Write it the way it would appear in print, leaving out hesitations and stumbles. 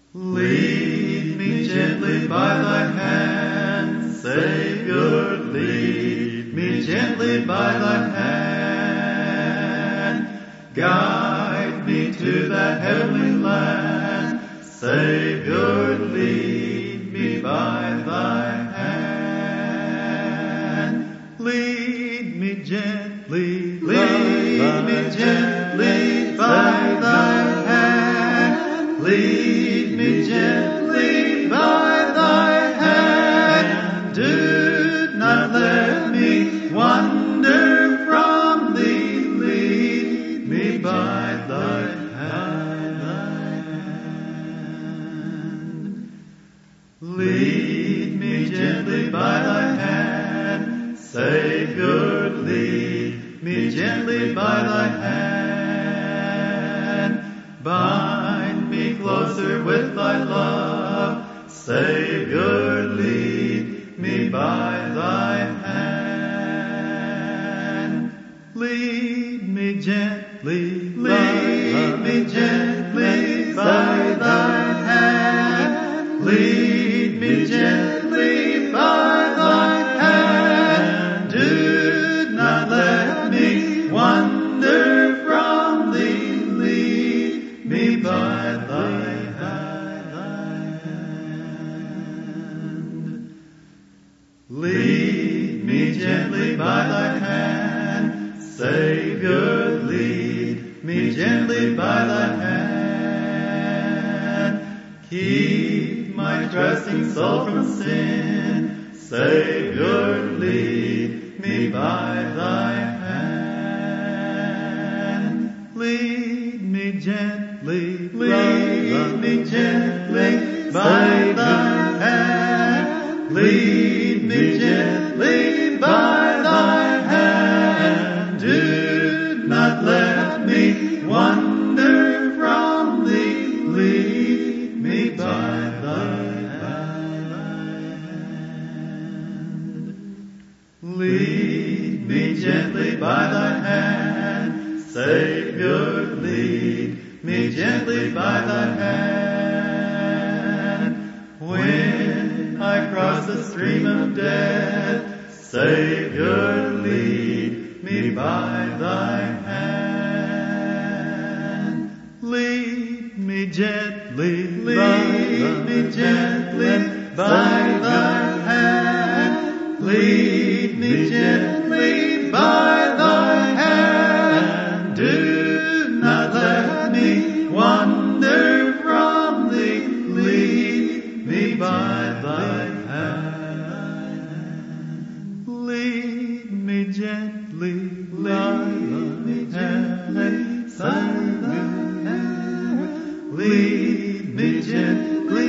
Lead me gently by thy hand, Savior, lead me gently by thy hand. Guide me to that heavenly land, Savior, lead me by thy hand. Lead me gently, lead me gently by thy hand. Lead me gently by thy hand. Do not let me wander from thee. Lead me by thy hand. Lead me gently by thy hand. Savior, lead me gently by thy hand. Bind me closer with thy love, Savior, lead me by thy hand. Lead me gently, lead me gently by thy hand. Lead me gently by thy hand. Do not let me wander from thee. Lead me by thy hand. Lead me gently by thy hand. Savior, lead me gently by thy hand. Keep my trusting soul from sin. Savior, lead me by thy hand. Lead me gently, lead me gently by thy hand. Lead me gently by thy hand. Do not let me wander from thee. Lead me by thy hand. Lead me gently by thy hand. Savior, lead me gently by thy hand. When I cross the stream of death, Savior, lead me by thy hand. Lead me gently, lead me gently by thy hand. Lead me gently by thy hand. Do not let me wander from thee. Lead me by thy hand. Lead me gently, lead me gently by thy hand. Lead me gently